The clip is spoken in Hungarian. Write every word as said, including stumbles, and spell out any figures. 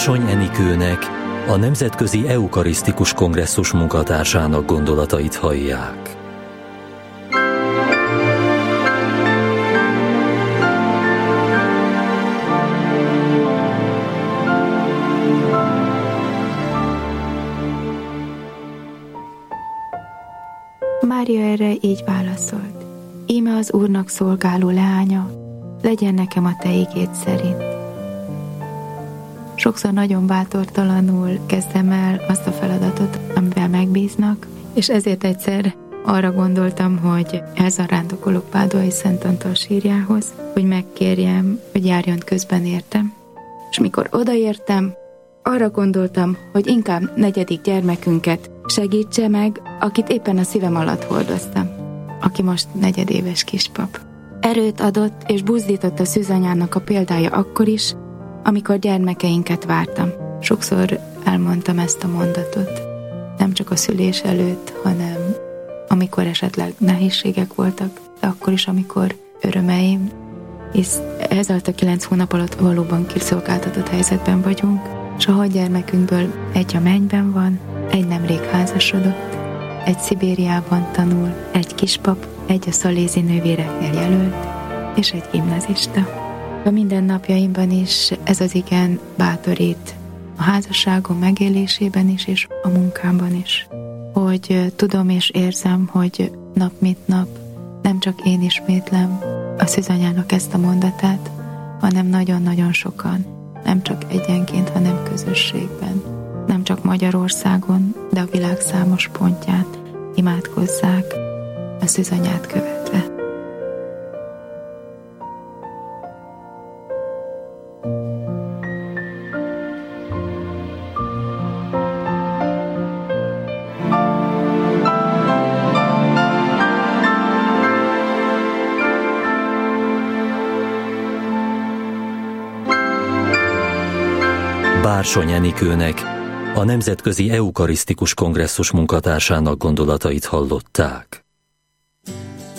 Bársony Enikőnek, a Nemzetközi Eukarisztikus Kongresszus munkatársának gondolatait hallják. Mária erre így válaszolt: íme az Úrnak szolgáló leánya, legyen nekem a te igéd szerint. Sokszor nagyon bátortalanul kezdem el azt a feladatot, amivel megbíznak, és ezért egyszer arra gondoltam, hogy elzarándokolok Bádoly Szent Antal sírjához, hogy megkérjem, hogy járjon közben értem. És mikor odaértem, arra gondoltam, hogy inkább negyedik gyermekünket segítse meg, akit éppen a szívem alatt hordoztam, aki most negyedéves kispap. Erőt adott és buzdított a szűzanyának a példája akkor is, amikor gyermekeinket vártam. Sokszor elmondtam ezt a mondatot, nem csak a szülés előtt, hanem amikor esetleg nehézségek voltak, de akkor is, amikor örömeim, hisz ez alatt a kilenc hónap alatt valóban kiszolgáltatott helyzetben vagyunk, és a hat gyermekünkből egy a mennyben van, egy nemrég házasodott, egy Szibériában tanul, egy kispap, egy a szalézi nővéreknél jelölt, és egy gimnazista. A mindennapjaimban is ez az igen bátorít, a házasságom megélésében is, és a munkámban is. Hogy tudom és érzem, hogy nap mint nap nem csak én ismétlem a szűzanyának ezt a mondatát, hanem nagyon-nagyon sokan, nem csak egyenként, hanem közösségben, nem csak Magyarországon, de a világ számos pontját imádkozzák a szűzanyát követve. Bársony Enikőnek, a Nemzetközi Eukarisztikus Kongresszus munkatársának gondolatait hallották.